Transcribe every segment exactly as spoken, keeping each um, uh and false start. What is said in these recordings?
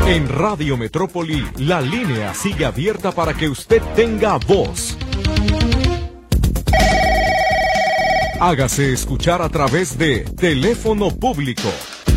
En Radio Metrópoli, la línea sigue abierta para que usted tenga voz. Hágase escuchar a través de teléfono público.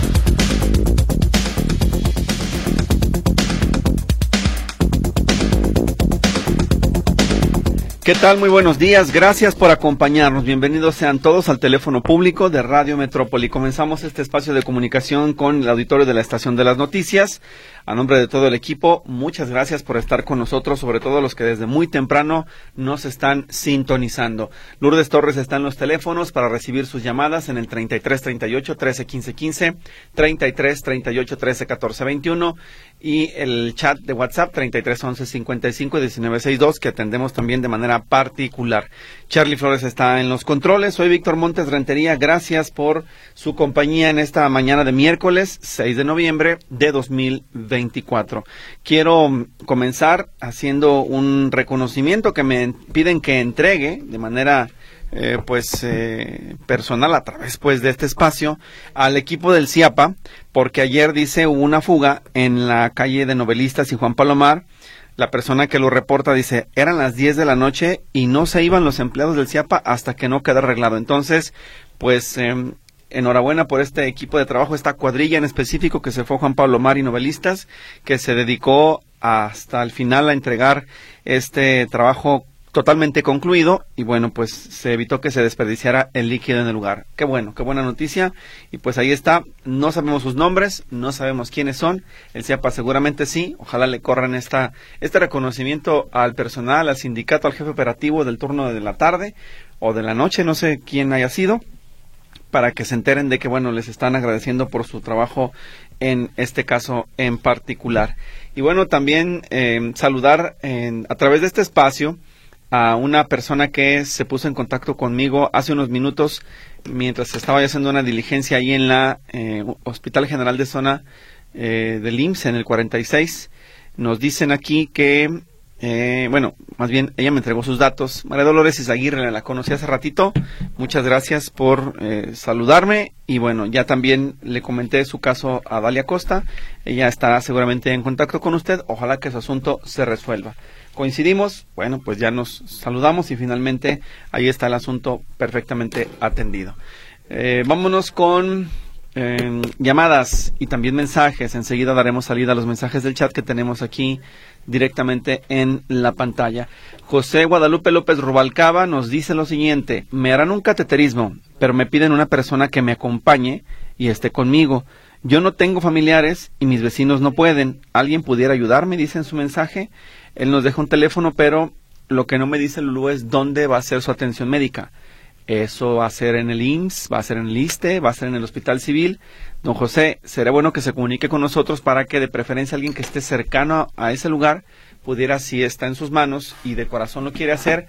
¿Qué tal? Muy buenos días, gracias por acompañarnos. Bienvenidos sean todos al teléfono público de Radio Metrópoli. Comenzamos este espacio de comunicación con el auditorio de la Estación de las Noticias. A nombre de todo el equipo, muchas gracias por estar con nosotros, sobre todo los que desde muy temprano nos están sintonizando. Lourdes Torres está en los teléfonos para recibir sus llamadas en el treinta y tres treinta y ocho trece quince quince, treinta y tres treinta y ocho trece catorce veintiuno y el chat de WhatsApp treinta y tres once cincuenta y cinco diecinueve sesenta y dos que atendemos también de manera particular. Charlie Flores está en los controles. Soy Víctor Montes Rentería. Gracias por su compañía en esta mañana de miércoles seis de noviembre de dos mil veinticuatro. Quiero comenzar haciendo un reconocimiento que me piden que entregue de manera eh, pues eh, personal a través pues de este espacio al equipo del CIAPA, porque ayer dice hubo una fuga en la calle de Novelistas y Juan Palomar. La persona que lo reporta dice, eran las diez de la noche y no se iban los empleados del CIAPA hasta que no queda arreglado. Entonces, pues, eh, enhorabuena por este equipo de trabajo, esta cuadrilla en específico que se fue a Juan Palomar y Novelistas, que se dedicó hasta el final a entregar este trabajo totalmente concluido y bueno, pues se evitó que se desperdiciara el líquido en el lugar. Qué bueno, qué buena noticia. Y pues ahí está, no sabemos sus nombres, no sabemos quiénes son, el CIAPA seguramente sí, ojalá le corran esta este reconocimiento al personal, al sindicato, al jefe operativo del turno de la tarde o de la noche, no sé quién haya sido, para que se enteren de que bueno, les están agradeciendo por su trabajo en este caso en particular. Y bueno, también eh, saludar en, a través de este espacio a una persona que se puso en contacto conmigo hace unos minutos mientras estaba haciendo una diligencia ahí en la eh, Hospital General de Zona eh, del I M S S en el cuarenta y seis. Nos dicen aquí que, eh, bueno, más bien ella me entregó sus datos. María Dolores Izaguirre, la conocí hace ratito. Muchas gracias por eh, saludarme y bueno, ya también le comenté su caso a Dalia Costa. Ella estará seguramente en contacto con usted. Ojalá que su asunto se resuelva. Coincidimos, bueno, pues ya nos saludamos y finalmente ahí está el asunto perfectamente atendido. Eh, vámonos con eh, llamadas y también mensajes. Enseguida daremos salida a los mensajes del chat que tenemos aquí directamente en la pantalla. José Guadalupe López Rubalcaba nos dice lo siguiente: me harán un cateterismo, pero me piden una persona que me acompañe y esté conmigo. Yo no tengo familiares y mis vecinos no pueden. ¿Alguien pudiera ayudarme?, dice en su mensaje. Él nos deja un teléfono, pero lo que no me dice Lulú es dónde va a ser su atención médica. Eso va a ser en el I M S S, va a ser en el ISSSTE, va a ser en el Hospital Civil. Don José, sería bueno que se comunique con nosotros para que de preferencia alguien que esté cercano a, a ese lugar pudiera, si está en sus manos y de corazón lo quiere hacer,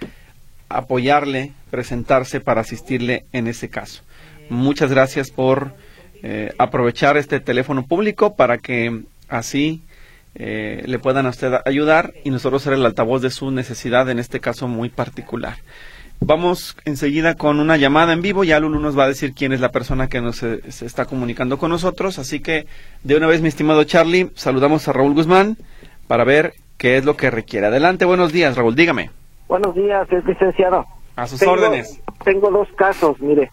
apoyarle, presentarse para asistirle en ese caso. Muchas gracias por eh, aprovechar este teléfono público para que así Eh, le puedan a usted ayudar y nosotros ser el altavoz de su necesidad en este caso muy particular. Vamos enseguida con una llamada en vivo. Ya Lulú nos va a decir quién es la persona que nos eh, se está comunicando con nosotros, así que de una vez, mi estimado Charlie, saludamos a Raúl Guzmán para ver qué es lo que requiere. Adelante, buenos días, Raúl, dígame. Buenos días, es licenciado. A sus tengo, órdenes. Tengo dos casos, mire,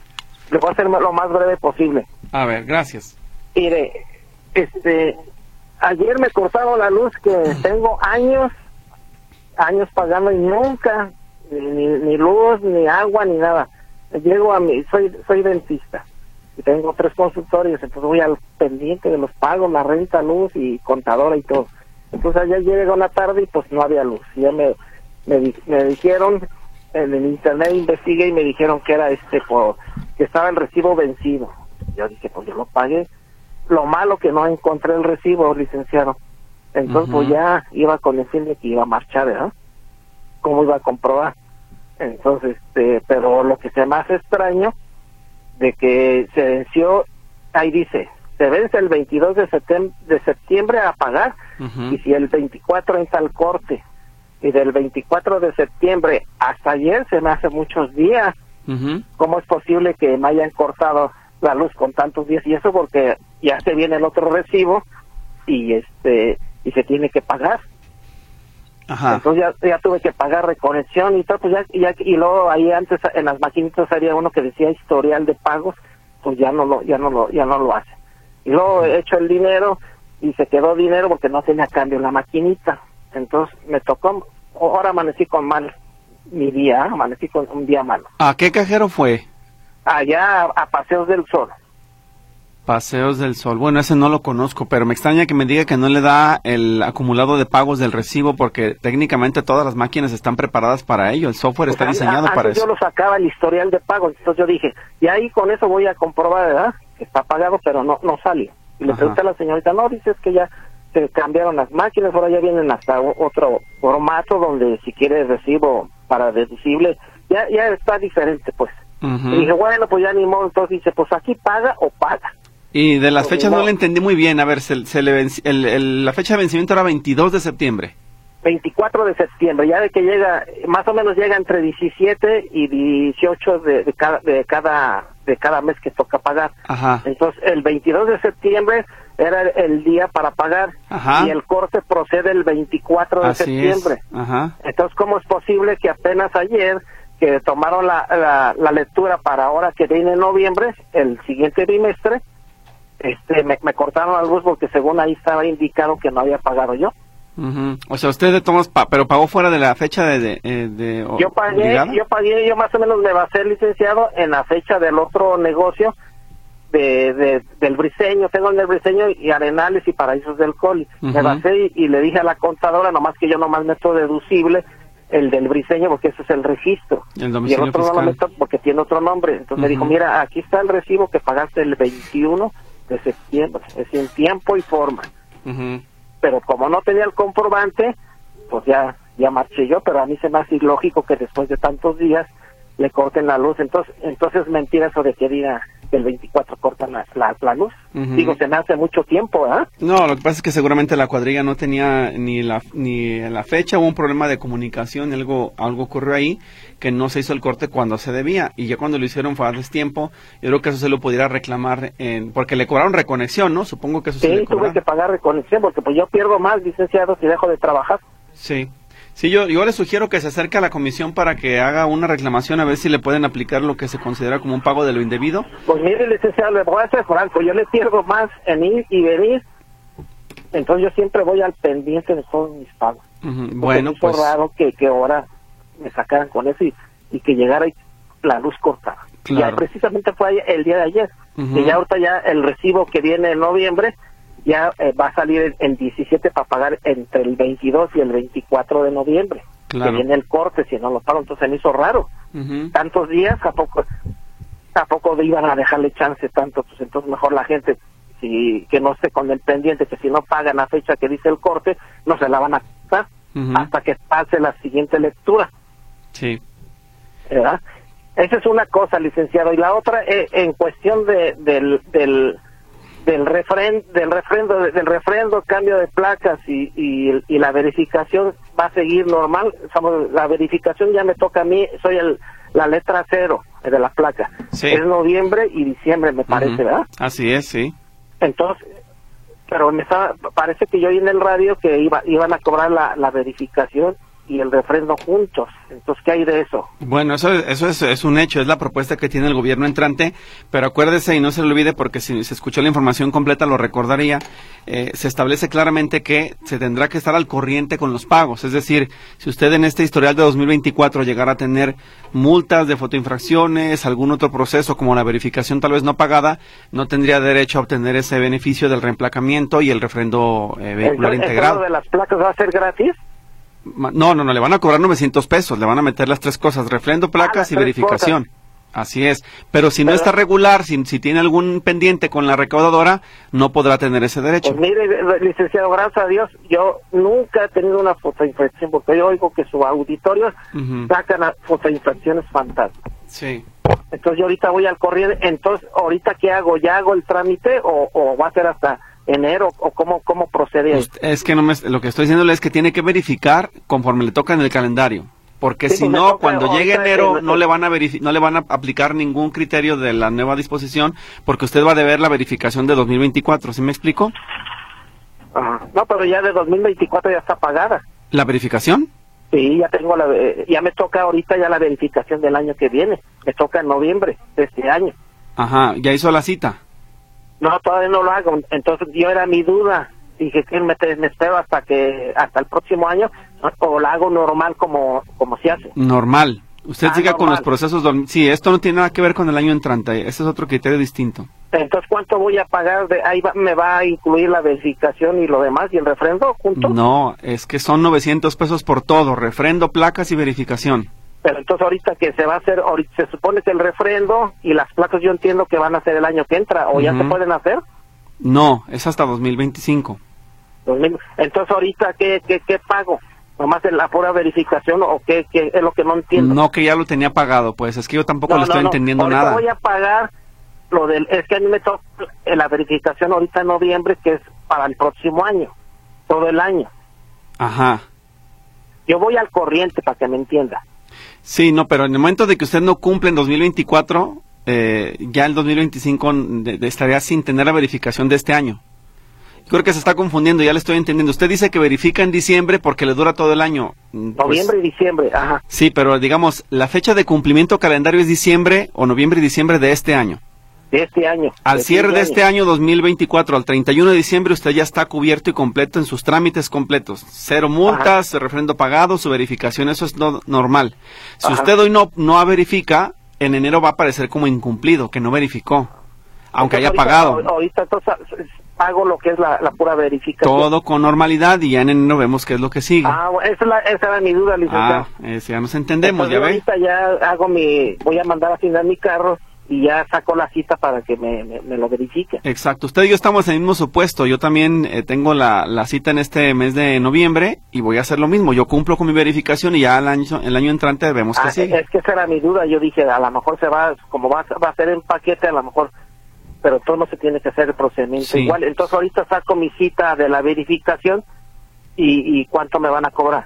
le voy a hacer lo más breve posible. A ver, gracias. Mire, este... ayer me cortaron la luz que tengo años, años pagando y nunca, ni, ni luz, ni agua, ni nada. Llego a mi, soy soy dentista y tengo tres consultorios, entonces voy al pendiente de los pagos, la renta, luz y contadora y todo. Entonces ayer llegué una tarde y pues no había luz. Y ya me, me, me dijeron, en el internet investigué y me dijeron que era este, por, que estaba el recibo vencido. Yo dije, pues yo lo pagué. Lo malo que no encontré el recibo, licenciado. Entonces, uh-huh. pues ya iba con el fin de que iba a marchar, ¿verdad? ¿Cómo iba a comprobar? Entonces, este, pero lo que se me hace extraño, de que se venció, ahí dice, se vence el veintidós de septiembre, de septiembre a pagar, uh-huh. y si el veinticuatro entra al corte, y del veinticuatro de septiembre hasta ayer se me hace muchos días. Uh-huh. ¿Cómo es posible que me hayan cortado la luz con tantos días? Y eso porque ya se viene el otro recibo y este y se tiene que pagar. Ajá. Entonces ya, ya tuve que pagar reconexión y todo, pues ya, ya y luego ahí antes en las maquinitas había uno que decía historial de pagos, pues ya no lo ya no lo ya no lo hace. Y luego he hecho el dinero y se quedó dinero porque no tenía cambio en la maquinita. Entonces me tocó, ahora amanecí con mal mi día, amanecí con un día malo. ¿A qué cajero fue? Allá a, a Paseos del Sol. Paseos del Sol. Bueno, ese no lo conozco, pero me extraña que me diga que no le da el acumulado de pagos del recibo, porque técnicamente todas las máquinas están preparadas para ello. El software está Pues, diseñado a, para yo eso. lo sacaba el historial de pagos, entonces yo dije, y ahí con eso voy a comprobar, ¿verdad? Que está pagado, pero no no salió. Y le Ajá. pregunté a la señorita, no, dices que ya se cambiaron las máquinas, ahora ya vienen hasta o- otro formato donde si quieres recibo para deducible, ya ya está diferente, pues. Ujú. Y dije, bueno, pues ya ni modo, entonces dice, pues aquí paga o paga. Y de las Pues, fechas no. no le entendí muy bien. A ver, se, se le venci- el, el- la fecha de vencimiento era veintidós de septiembre. veinticuatro de septiembre, ya de que llega, más o menos llega entre diecisiete y dieciocho de, de cada de cada de cada mes que toca pagar. Ajá. Entonces, el veintidós de septiembre era el, el día para pagar. Ajá. Y el corte procede el veinticuatro de Así septiembre. es. Ajá. Entonces, ¿cómo es posible que apenas ayer que tomaron la, la, la lectura para ahora que viene en noviembre, el siguiente bimestre, este me, me cortaron la luz porque según ahí estaba indicado que no había pagado yo? Ujú. O sea, usted de todos, pa pero pagó fuera de la fecha de... de, eh, de o- Yo pagué, obligada? yo pagué, yo más o menos me basé, licenciado, en la fecha del otro negocio de, de del Briseño, tengo el del Briseño y Arenales y Paraísos del Coli. Me Ujú. basé y, y le dije a la contadora, nomás que yo nomás meto deducible el del Briseño porque ese es el registro. El Y el domicilio otro no lo fiscal. meto porque tiene otro nombre. Entonces me dijo, Ujú. mira, aquí está el recibo que pagaste el veintiuno de septiembre, es en tiempo y forma. Ujú. Pero como no tenía el comprobante, pues ya ya marché yo, pero a mí se me hace ilógico que después de tantos días le corten la luz. Entonces entonces mentira eso de que diga que el veinticuatro cortan la, la, la luz. Ujú. Digo, se me hace mucho tiempo, ¿ah? No, lo que pasa es que seguramente la cuadrilla no tenía ni la ni la fecha, hubo un problema de comunicación, algo algo ocurrió ahí que no se hizo el corte cuando se debía, y ya cuando lo hicieron fue hace tiempo. Yo creo que eso se lo pudiera reclamar en, porque le cobraron reconexión, ¿no? Supongo que eso se Sí, le tuve cobraron. que pagar reconexión porque pues yo pierdo más, licenciado, si dejo de trabajar. Sí. Sí, yo, yo le sugiero que se acerque a la comisión para que haga una reclamación a ver si le pueden aplicar lo que se considera como un pago de lo indebido. Pues mire, licenciado, le voy a ser franco, yo le pierdo más en ir y venir, entonces yo siempre voy al pendiente de todos mis pagos. Ujú. Porque Bueno, me hizo pues raro que, que ahora me sacaran con eso y, y que llegara y la luz cortada. Claro. Ya precisamente fue ayer- el día de ayer, Ujú. que ya ahorita ya el recibo que viene en noviembre ya eh, va a salir el, el diecisiete para pagar entre el veintidós y el veinticuatro de noviembre. Claro. Que viene el corte, si no lo pago, entonces se me hizo raro. Ujú. Tantos días, ¿a poco, a poco iban a dejarle chance tanto? Pues entonces mejor la gente, si que no esté con el pendiente, que si no pagan la fecha que dice el corte, no se la van a quitar Ujú. hasta que pase la siguiente lectura, Sí. ¿verdad? Esa es una cosa, licenciado. Y la otra, eh, en cuestión de, del, del, del, refren, del refrendo, del refrendo, cambio de placas y, y, y la verificación va a seguir normal. Estamos- la verificación ya me toca a mí, soy el, la letra cero de la placa. Sí. Es noviembre y diciembre, me parece, Ujú. ¿verdad? Así es, sí. Entonces, pero me está, parece que yo oí en el radio que iba, iban a cobrar la, la verificación y el refrendo juntos. Entonces, ¿qué hay de eso? Bueno, eso, eso es, es un hecho, es la propuesta que tiene el gobierno entrante, pero acuérdese y no se lo olvide, porque si se escuchó la información completa lo recordaría, eh, se establece claramente que se tendrá que estar al corriente con los pagos. Es decir, si usted en este historial de dos mil veinticuatro llegara a tener multas de fotoinfracciones, algún otro proceso como la verificación tal vez no pagada, no tendría derecho a obtener ese beneficio del reemplacamiento y el refrendo eh, vehicular ¿El, el integrado. cobro de las placas va a ser gratis? Ma- No, no, no, le van a cobrar novecientos pesos, le van a meter las tres cosas, refrendo, placas las y tres verificación. Así es, pero si no Pero- está regular, si, si tiene algún pendiente con la recaudadora, no podrá tener ese derecho. Pues mire, licenciado, gracias a Dios, yo nunca he tenido una fotoinfracción, porque yo oigo que su auditorio Ujú. sacan a fotoinfracciones fantasmas. Sí. Entonces yo ahorita voy al corriente, entonces, ¿ahorita qué hago? ¿Ya hago el trámite o, o va a ser hasta enero o cómo, cómo procede? ahí? Usted- es que no me, lo que estoy diciéndole es que tiene que verificar conforme le toca en el calendario. Porque Sí, si pues me no, toca cuando llegue ahorita enero, en- no le van a verifi- no le van a aplicar ningún criterio de la nueva disposición, porque usted va a deber la verificación de dos mil veinticuatro, ¿sí me explico? Ajá. No, pero ya de dos mil veinticuatro ya está pagada. ¿La verificación? Sí, ya tengo la, eh, ya me toca ahorita ya la verificación del año que viene. Me toca en noviembre de este año. Ajá, ¿ya hizo la cita? No, todavía no lo hago. Entonces yo era mi duda. Dije que me, me espero hasta que hasta el próximo año o la hago normal como como se hace. Normal. Usted ah, siga normal. con los procesos. Sí, esto no tiene nada que ver con el año entrante. Ese es otro criterio distinto. Entonces, ¿cuánto voy a pagar? De ahí va, me va a incluir la verificación y lo demás y el refrendo junto. No, es que son novecientos pesos por todo, refrendo, placas y verificación. Pero entonces ahorita que se va a hacer, ahorita se supone que el refrendo y las placas yo entiendo que van a ser el año que entra, o uh-huh. ya se pueden hacer. No, es hasta dos mil veinticinco. Entonces ahorita qué qué, qué pago, nomás la pura verificación o qué, qué es lo que no entiendo. No, que ya lo tenía pagado, pues es que yo tampoco no, le estoy no, no. entendiendo ahorita nada. Voy a pagar lo del, es que a mí me toca la verificación ahorita en noviembre, que es para el próximo año, todo el año. Ajá. Yo voy al corriente para que me entienda. Sí, no, pero en el momento de que usted no cumple en dos mil veinticuatro, eh, ya el dos mil veinticinco de, de estaría sin tener la verificación de este año. Creo que se está confundiendo, ya le estoy entendiendo. Usted dice que verifica en diciembre porque le dura todo el año. Noviembre pues, y diciembre, ajá. Sí, pero digamos, la fecha de cumplimiento calendario es diciembre o noviembre y diciembre de este año. De este año. Al de cierre este de año. este año dos mil veinticuatro, al treinta y uno de diciembre, usted ya está cubierto y completo en sus trámites completos. Cero multas, ajá. refrendo pagado, su verificación, eso es no, normal. Si ajá. usted hoy no, no verifica, en enero va a aparecer como incumplido, que no verificó, aunque entonces, haya ahorita, pagado. Ahorita entonces pago lo que es la, la pura verificación. Todo con normalidad y ya en enero vemos qué es lo que sigue. Ah, esa, es la, esa era mi duda, licenciado. Ah, ese, ya nos entendemos, entonces, ya ve. Ahorita ya hago mi, voy a mandar a afinar mi carro y ya saco la cita para que me, me, me lo verifique. Exacto, usted y yo estamos en el mismo supuesto. Yo también eh, tengo la, la cita en este mes de noviembre y voy a hacer lo mismo. Yo cumplo con mi verificación y ya el año, el año entrante vemos ah, que sigue. Es que esa era mi duda. Yo dije, a lo mejor se va, como va, va a ser en paquete, a lo mejor, pero todo no se tiene que hacer el procedimiento sí. igual. Entonces ahorita saco mi cita de la verificación y, y ¿cuánto me van a cobrar?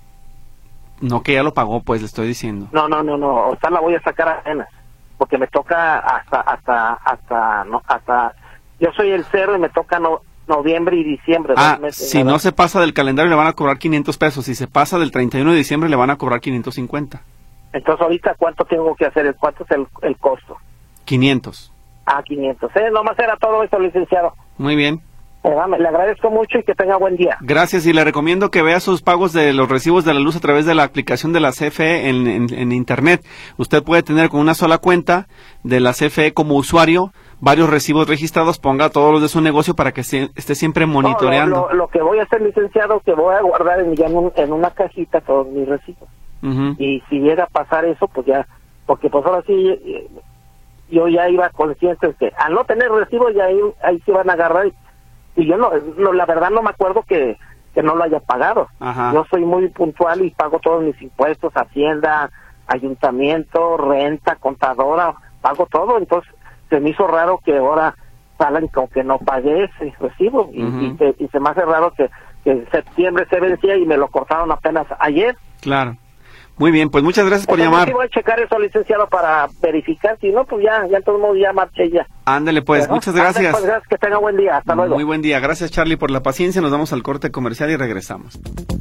No, que ya lo pagó, pues le estoy diciendo. No, no, no, no, o sea, la voy a sacar apenas, porque me toca hasta, hasta, hasta, no, hasta, yo soy el cero y me toca no, noviembre y diciembre. Ah, si no se pasa del calendario le van a cobrar quinientos pesos, si se pasa del treinta y uno de diciembre le van a cobrar quinientos cincuenta. Entonces ahorita, ¿cuánto tengo que hacer? ¿Cuánto es el, el costo? quinientos. Ah, quinientos. Eh, nomás era todo eso, licenciado. Muy bien. Eh, le agradezco mucho y que tenga buen día. Gracias, y le recomiendo que vea sus pagos de los recibos de la luz a través de la aplicación de la C F E en, en, en Internet. Usted puede tener con una sola cuenta de la C F E como usuario varios recibos registrados, ponga todos los de su negocio para que se, esté siempre monitoreando. No, lo, lo, lo que voy a hacer, licenciado, que voy a guardar en, ya en, un, en una cajita todos mis recibos. Uh-huh. Y si llega a pasar eso, pues ya, porque pues ahora sí, yo ya iba consciente de que al no tener recibos ya ahí, ahí se van a agarrar y, y yo no, no, la verdad no me acuerdo que, que no lo haya pagado. Ajá. Yo soy muy puntual y pago todos mis impuestos, hacienda, ayuntamiento, renta, contadora, pago todo, entonces se me hizo raro que ahora salgan con que no pagué ese recibo y, uh-huh. y, se, y se me hace raro que, que en septiembre se vencía y me lo cortaron apenas ayer. Claro. Muy bien, pues muchas gracias por Entonces, llamar. Sí voy a checar eso, licenciado, para verificar, si no, pues ya, ya todo el mundo ya marché ya. Ándale pues, ¿no? Muchas gracias. Ándale, pues, gracias, que tenga buen día, hasta luego. Muy buen día, gracias Charlie por la paciencia, nos vamos al corte comercial y regresamos.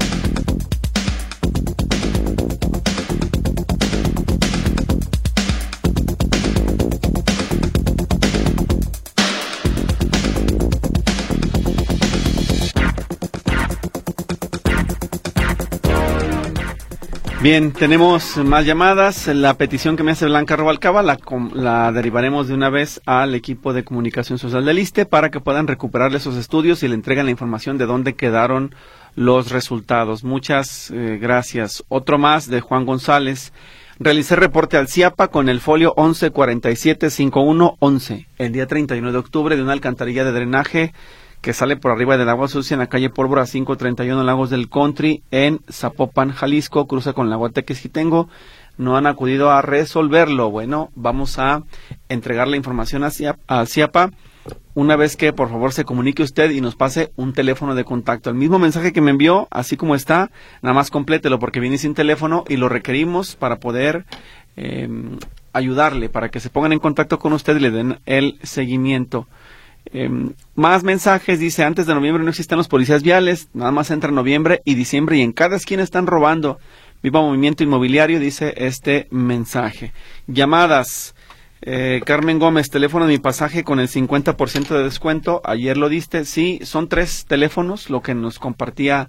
Bien, tenemos más llamadas. La petición que me hace Blanca Rubalcaba la, la derivaremos de una vez al equipo de comunicación social del ISSSTE para que puedan recuperarle esos estudios y le entreguen la información de dónde quedaron los resultados. Muchas eh, gracias. Otro más de Juan González. Realicé reporte al CIAPA con el folio once cuarenta y siete cincuenta y uno once el día treinta y uno de octubre de una alcantarilla de drenaje que sale por arriba del agua sucia en la calle Pólvora quinientos treinta y uno Lagos del Country en Zapopan, Jalisco, cruza con la Tequesquitengo. No han acudido a resolverlo. Bueno, vamos a entregar la información a CIAPA una vez que por favor se comunique usted y nos pase un teléfono de contacto. El mismo mensaje que me envió, así como está, nada más complételo porque viene sin teléfono y lo requerimos para poder eh, ayudarle, para que se pongan en contacto con usted y le den el seguimiento. Eh, más mensajes, dice, antes de noviembre no existen los policías viales, nada más entra noviembre y diciembre y en cada esquina están robando. Viva Movimiento Inmobiliario, dice este mensaje. Llamadas, eh, Carmen Gómez, teléfono de mi pasaje con el cincuenta por ciento de descuento, ayer lo diste, sí, son tres teléfonos, lo que nos compartía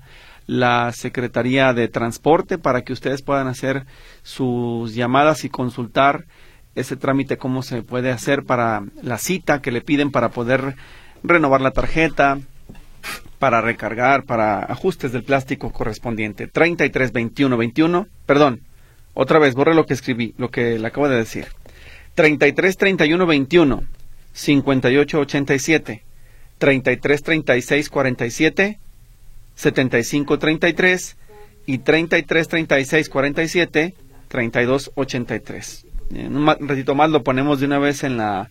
la Secretaría de Transporte para que ustedes puedan hacer sus llamadas y consultar ese trámite, cómo se puede hacer para la cita que le piden para poder renovar la tarjeta, para recargar, para ajustes del plástico correspondiente. treinta y tres veintiuno veintiuno, perdón, otra vez, borre lo que escribí, lo que le acabo de decir. treinta y tres treinta y uno veintiuno, cincuenta y ocho ochenta y siete, treinta y tres treinta y seis cuarenta y siete, setenta y cinco treinta y tres y treinta y tres treinta y seis cuarenta y siete, treinta y dos ochenta y tres. En un ratito más lo ponemos de una vez en la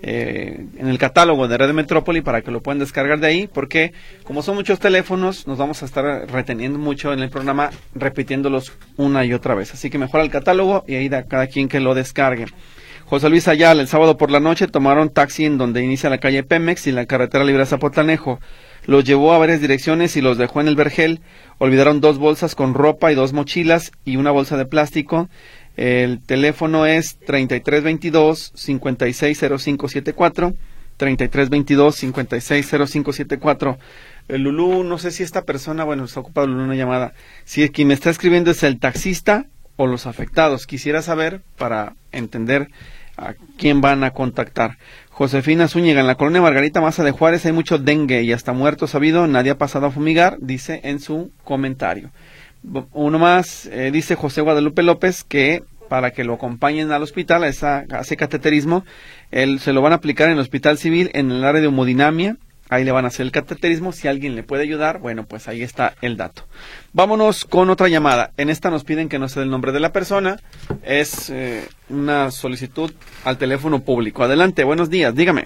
eh, en el catálogo de Radio Metrópoli para que lo puedan descargar de ahí, porque como son muchos teléfonos nos vamos a estar reteniendo mucho en el programa repitiéndolos una y otra vez, así que mejor el catálogo y ahí da cada quien que lo descargue. José Luis Ayala, el sábado por la noche tomaron taxi en donde inicia la calle Pemex y la carretera libre a Zapotlanejo. Los llevó a varias direcciones y los dejó en el Vergel. Olvidaron dos bolsas con ropa y dos mochilas y una bolsa de plástico. El teléfono es treinta y tres veintidós, cincuenta y seis cero cinco setenta y cuatro, treinta y tres veintidós, cincuenta y seis cero cinco setenta y cuatro. El Lulú, no sé si esta persona, bueno, está ocupado Lulú una llamada, si quien me está escribiendo es el taxista o los afectados. Quisiera saber para entender a quién van a contactar. Josefina Zúñiga, en la colonia Margarita Maza de Juárez hay mucho dengue y hasta muertos ha habido, nadie ha pasado a fumigar, dice en su comentario. Uno más, eh, dice José Guadalupe López que para que lo acompañen al hospital, a esa, a ese cateterismo, él, se lo van a aplicar en el hospital civil, en el área de hemodinamia, ahí le van a hacer el cateterismo, si alguien le puede ayudar, bueno, pues ahí está el dato. Vámonos con otra llamada, en esta nos piden que no se dé el nombre de la persona, es eh, una solicitud al teléfono público. Adelante, buenos días, dígame.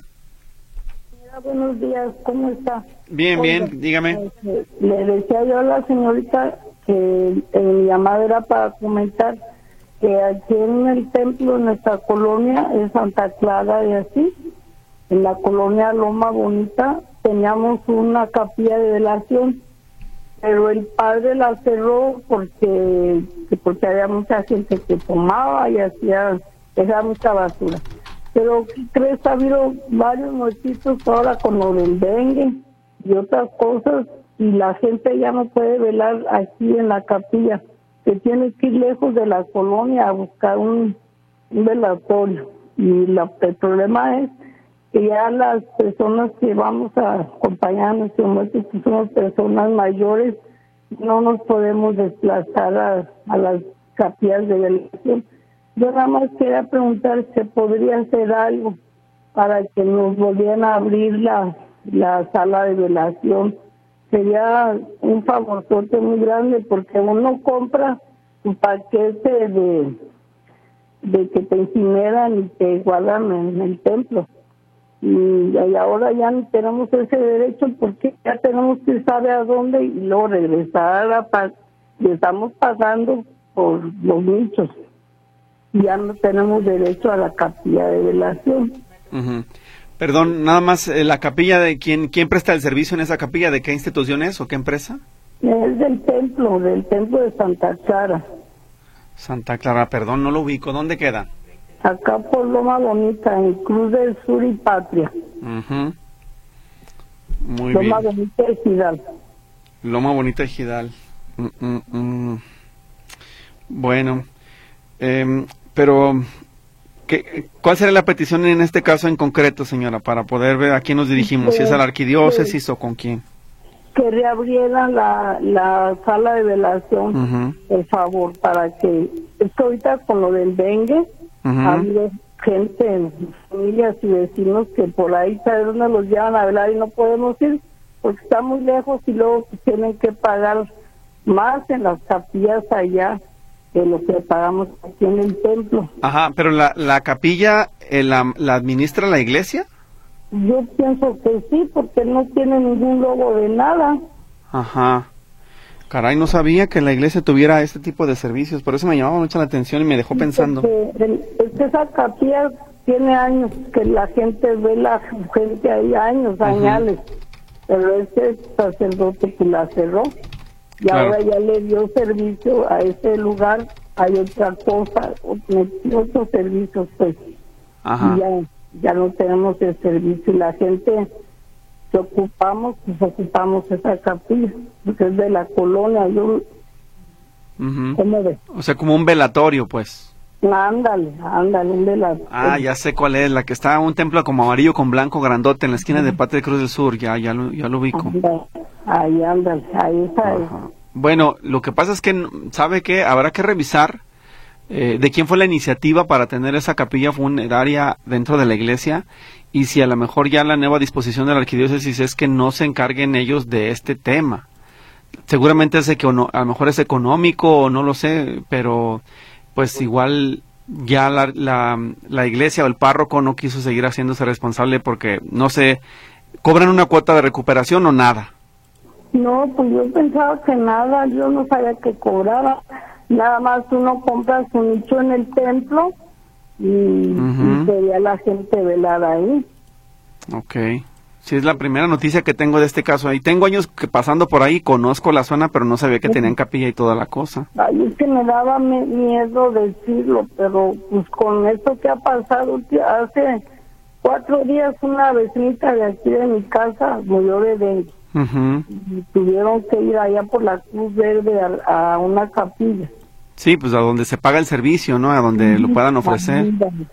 Buenos días, ¿cómo está? Bien, Oiga, bien, dígame. Eh, le decía yo a la señorita que eh, mi llamada era para comentar que aquí en el templo, en nuestra colonia, en Santa Clara y así, en la colonia Loma Bonita, teníamos una capilla de velación, pero el padre la cerró porque, porque había mucha gente que tomaba y hacía, dejaba mucha basura. Pero ¿qué crees? Ha habido varios muertitos ahora con lo del dengue y otras cosas, y la gente ya no puede velar aquí en la capilla, que tiene que ir lejos de la colonia a buscar un, un velatorio. Y la, el problema es que ya las personas que vamos a acompañar a nuestros muertos, que somos personas mayores, no nos podemos desplazar a, a las capillas de velación. Yo nada más quería preguntar si podría hacer algo para que nos volvieran a abrir la, la sala de velación. Sería un favorzote muy grande porque uno compra un paquete de, de que te incineran y te guardan en el templo. Y, y ahora ya no tenemos ese derecho porque ya tenemos que saber a dónde y luego regresar a la paz. Y estamos pagando por los nichos. Ya no tenemos derecho a la capilla de velación. Uh-huh. Perdón, nada más, eh, la capilla de quién, quién presta el servicio en esa capilla, ¿de qué institución es o qué empresa? Es del templo, del templo de Santa Clara. Santa Clara, perdón, no lo ubico, ¿dónde queda? Acá por Loma Bonita, en Cruz del Sur y Patria. Uh-huh. Muy Loma bien. Bonita y Gidal. Loma Bonita y Gidal. Mm, mm, mm. Bueno, eh, pero ¿qué, ¿cuál sería la petición en este caso en concreto, señora, para poder ver a quién nos dirigimos? Si es a la arquidiócesis o con quién. Que reabrieran la, la sala de velación, Uh-huh. por favor, para que... Es que ahorita con lo del dengue, Uh-huh. ha habido gente, familias y vecinos que por ahí, ¿sabes dónde los llevan a velar y no podemos ir? Porque está muy lejos y luego tienen que pagar más en las capillas allá de lo que pagamos aquí en el templo. Ajá, pero la, la capilla eh, la, la administra la iglesia. Yo pienso que sí, porque no tiene ningún logo de nada. Ajá. Caray, no sabía que la iglesia tuviera este tipo de servicios, por eso me llamaba mucho la atención y me dejó pensando. El, es que esa capilla tiene años que la gente ve la gente ahí, años, uh-huh. añales, pero este sacerdote que la cerró y claro. ahora ya le dio servicio a ese lugar, hay otra cosa, otros servicios pues, Ajá. y ya, ya no tenemos el servicio y la gente que ocupamos, pues ocupamos esa capilla, porque es de la colonia, yo, uh-huh. ¿cómo ves? O sea, como un velatorio pues. Ándale, ándale, un velatorio. Ah, ya sé cuál es, la que está un templo como amarillo con blanco grandote en la esquina de Patria Cruz del Sur, ya, ya lo, ya lo ubico. Ándale, ahí ándale, ahí está. Bueno, lo que pasa es que, ¿sabe qué? Habrá que revisar eh, de quién fue la iniciativa para tener esa capilla funeraria dentro de la iglesia y si a lo mejor ya la nueva disposición de la arquidiócesis es que no se encarguen ellos de este tema. Seguramente es que a lo mejor es económico o no lo sé, pero pues igual ya la, la, la iglesia o el párroco no quiso seguir haciéndose responsable porque, no sé, ¿cobran una cuota de recuperación o nada? No, pues yo pensaba que nada, yo no sabía que cobraba, nada más uno compra su nicho en el templo y, uh-huh. y sería la gente velada ahí. Ok. Sí, es la primera noticia que tengo de este caso. Ahí tengo años que pasando por ahí, conozco la zona, pero no sabía que tenían capilla y toda la cosa. Ay, es que me daba me- miedo decirlo, pero pues con esto que ha pasado, hace cuatro días una vecinita de aquí de mi casa murió de dengue. Uh-huh. Y tuvieron que ir allá por la Cruz Verde a, a una capilla. Sí, pues a donde se paga el servicio, ¿no? A donde lo puedan ofrecer.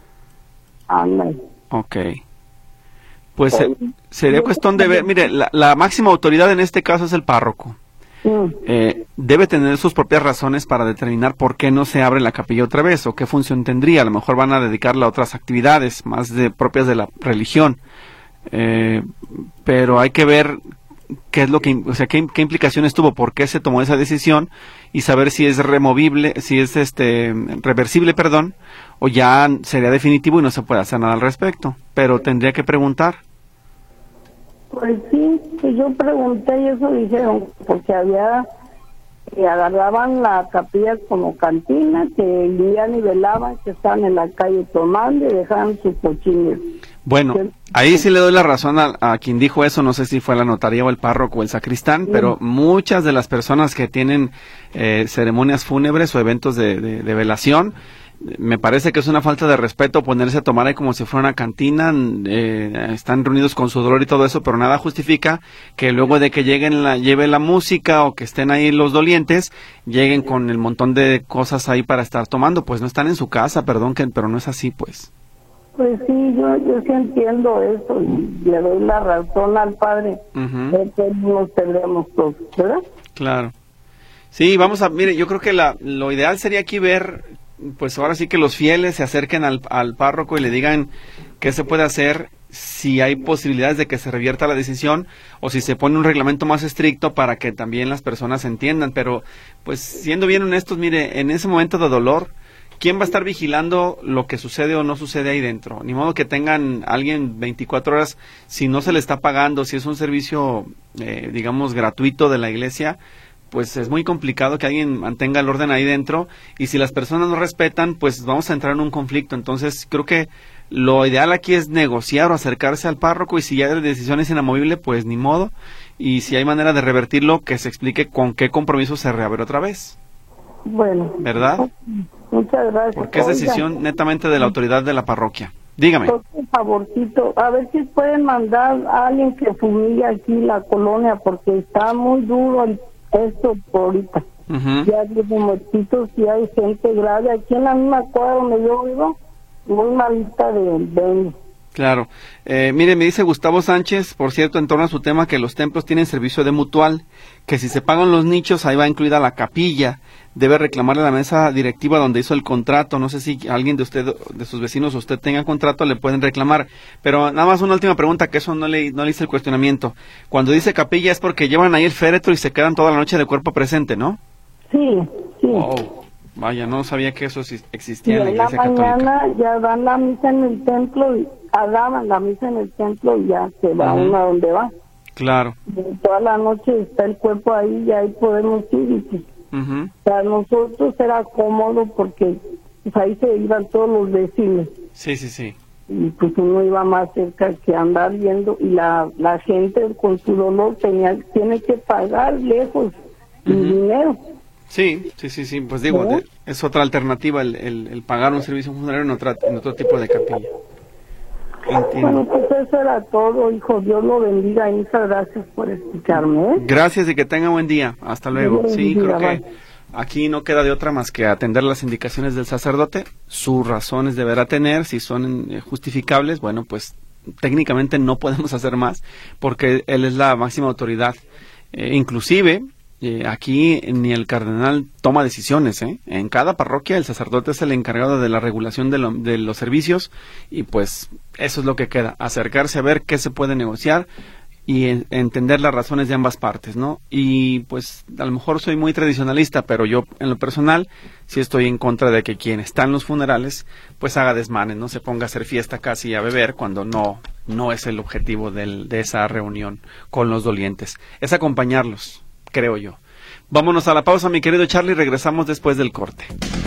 Ándale. Ok. Pues eh, sería cuestión de ver, mire, la, la máxima autoridad en este caso es el párroco. Eh, debe tener sus propias razones para determinar por qué no se abre la capilla otra vez o qué función tendría. A lo mejor van a dedicarla a otras actividades más de, propias de la religión. Eh, pero hay que ver qué es lo que, o sea, qué, qué implicaciones tuvo, por qué se tomó esa decisión y saber si es removible, si es este reversible, perdón, o ya sería definitivo y no se puede hacer nada al respecto. Pero tendría que preguntar. Pues sí, que yo pregunté y eso dijeron, porque había, que agarraban la capilla como cantina, que iban y velaban, que estaban en la calle tomando y dejaban sus cochines. Bueno, ahí sí le doy la razón a, a quien dijo eso, no sé si fue la notaría o el párroco o el sacristán, sí. Pero muchas de las personas que tienen eh, ceremonias fúnebres o eventos de, de, de velación, me parece que es una falta de respeto ponerse a tomar ahí como si fuera una cantina, eh, están reunidos con su dolor y todo eso, pero nada justifica que luego de que lleguen la, lleve la música o que estén ahí los dolientes, lleguen con el montón de cosas ahí para estar tomando, pues no están en su casa, perdón, que, pero no es así, pues. Pues sí, yo, yo sí entiendo eso y le doy la razón al padre, uh-huh. de que nos tendremos todos, ¿verdad? Claro. Sí, vamos a, mire, yo creo que la, lo ideal sería aquí ver, pues ahora sí que los fieles se acerquen al, al párroco y le digan qué se puede hacer, si hay posibilidades de que se revierta la decisión o si se pone un reglamento más estricto para que también las personas entiendan, pero pues siendo bien honestos, mire, en ese momento de dolor, ¿quién va a estar vigilando lo que sucede o no sucede ahí dentro? Ni modo que tengan alguien veinticuatro horas, si no se le está pagando, si es un servicio, eh, digamos, gratuito de la iglesia, pues es muy complicado que alguien mantenga el orden ahí dentro, y si las personas no respetan, pues vamos a entrar en un conflicto. Entonces creo que lo ideal aquí es negociar o acercarse al párroco, y si ya la decisión es inamovible, pues ni modo, y si hay manera de revertirlo, que se explique con qué compromiso se reabre otra vez. Bueno. ¿Verdad? Muchas gracias. Porque es decisión Oiga. netamente de la autoridad de la parroquia. Dígame. Un favorcito, a ver si pueden mandar a alguien que fumigue aquí la colonia, porque está muy duro el esto por ahorita. Uh-huh. Ya hay muertitos y hay gente grave aquí en la misma cuadra donde yo vivo, muy malita de dengue. Claro. Eh, mire, me dice Gustavo Sánchez, por cierto, en torno a su tema, que los templos tienen servicio de mutual, que si se pagan los nichos, ahí va incluida la capilla. Debe reclamarle a la mesa directiva donde hizo el contrato. No sé si alguien de usted, de sus vecinos, o usted tenga contrato, le pueden reclamar. Pero nada más una última pregunta, que eso no le, no le hice el cuestionamiento. Cuando dice capilla es porque llevan ahí el féretro y se quedan toda la noche de cuerpo presente, ¿no? Sí, sí. Oh, vaya, no sabía que eso existía y en la iglesia católica. En la mañana ya dan la misa en el templo, y daban la misa en el templo y ya se va uh-huh. uno a donde va. Claro. Y toda la noche está el cuerpo ahí y ahí podemos ir. Y pues, uh-huh. para nosotros era cómodo porque pues, ahí se iban todos los vecinos. Sí, sí, sí. y pues uno iba más cerca que andar viendo, y la, la gente con su dolor tenía, tiene que pagar lejos uh-huh. y dinero. Sí, sí, sí, sí, pues digo, de, es otra alternativa el, el, el pagar un servicio funerario en, otra, en otro tipo de capilla. Entiendo. Bueno, pues eso era todo, hijo. Dios lo bendiga y muchas gracias por escucharme. ¿eh? Gracias y que tenga buen día. Hasta luego. Dios Sí, bendiga, creo que bye. Aquí no queda de otra más que atender las indicaciones del sacerdote. Sus razones deberá tener, si son eh, justificables, bueno, pues técnicamente no podemos hacer más porque él es la máxima autoridad. Eh, inclusive, eh, aquí ni el cardenal toma decisiones. ¿eh? En cada parroquia el sacerdote es el encargado de la regulación de, lo, de los servicios y pues eso es lo que queda, acercarse a ver qué se puede negociar y en, entender las razones de ambas partes, ¿no? Y pues a lo mejor soy muy tradicionalista, pero yo en lo personal sí estoy en contra de que quien está en los funerales pues haga desmanes, no se ponga a hacer fiesta casi a beber cuando no no es el objetivo del, de esa reunión con los dolientes, es acompañarlos, creo yo. Vámonos a la pausa, mi querido Charlie, regresamos después del corte.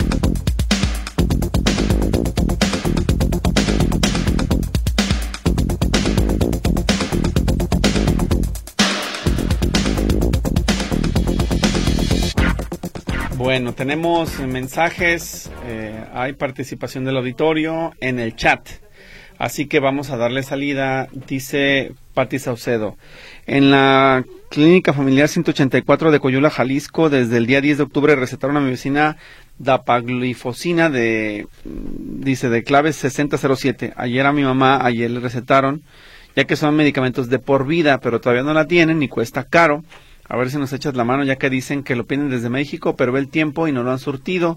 Bueno, tenemos mensajes, eh, hay participación del auditorio en el chat, así que vamos a darle salida. Dice Pati Saucedo, en la Clínica Familiar ciento ochenta y cuatro de Coyula, Jalisco, desde el día diez de octubre recetaron a mi vecina dapaglifosina de, dice, de clave sesenta cero siete. Ayer a mi mamá, ayer le recetaron, ya que son medicamentos de por vida, pero todavía no la tienen y cuesta caro. A ver si nos echas la mano, ya que dicen que lo piden desde México, pero ve el tiempo y no lo han surtido.